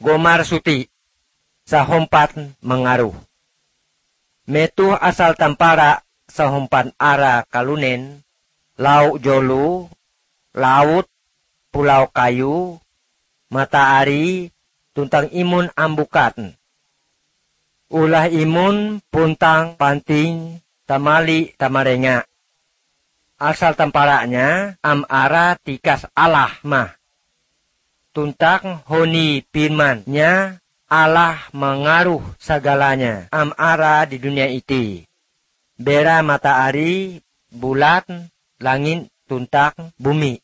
gomar suti, sahompat mengaruh. Metuh asal tampara sahompat ara kalunen, laut jolu, laut, pulau kayu, matahari, tuntang imun ambukat. Ulah imun puntang panting, tamali tamarenga. Asal temparanya ara tikas Allah mah. Tuntang honi firman-Nya Allah mengaruh segalanya ara di dunia iti. Bera matahari, bulan, langit, tuntang bumi.